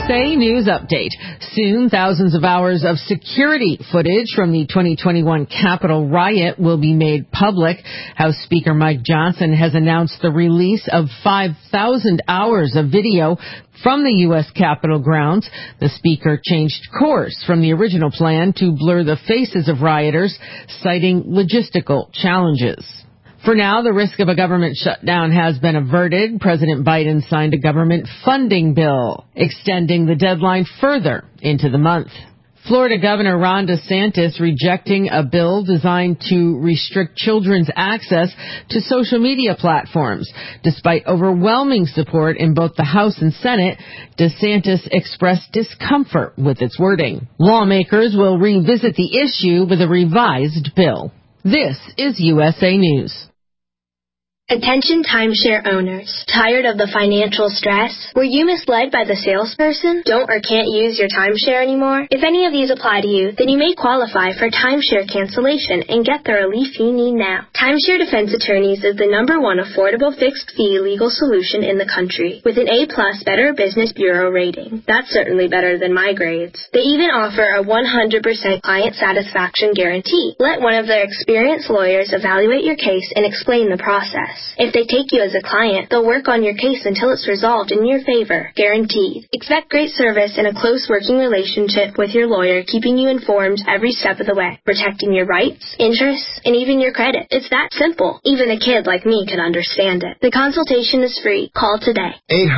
USA News Update. Soon, thousands of hours of security footage from the 2021 Capitol riot will be made public. House Speaker Mike Johnson has announced the release of 5,000 hours of video from the U.S. Capitol grounds. The Speaker changed course from the original plan to blur the faces of rioters, citing logistical challenges. For now, the risk of a government shutdown has been averted. President Biden signed a government funding bill, extending the deadline further into the month. Florida Governor Ron DeSantis rejecting a bill designed to restrict children's access to social media platforms. Despite overwhelming support in both the House and Senate, DeSantis expressed discomfort with its wording. Lawmakers will revisit the issue with a revised bill. This is USA News. Attention timeshare owners. Tired of the financial stress? Were you misled by the salesperson? Don't or can't use your timeshare anymore? If any of these apply to you, then you may qualify for timeshare cancellation and get the relief you need now. Timeshare Defense Attorneys is the #1 affordable fixed-fee legal solution in the country, with an A+ Better Business Bureau rating. That's certainly better than my grades. They even offer a 100% client satisfaction guarantee. Let one of their experienced lawyers evaluate your case and explain the process. If they take you as a client, they'll work on your case until it's resolved in your favor. Guaranteed. Expect great service and a close working relationship with your lawyer, keeping you informed every step of the way, protecting your rights, interests, and even your credit. It's that simple. Even a kid like me could understand it. The consultation is free. Call today.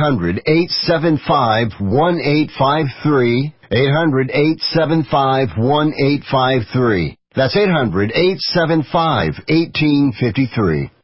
800-875-1853. 800-875-1853. That's 800-875-1853.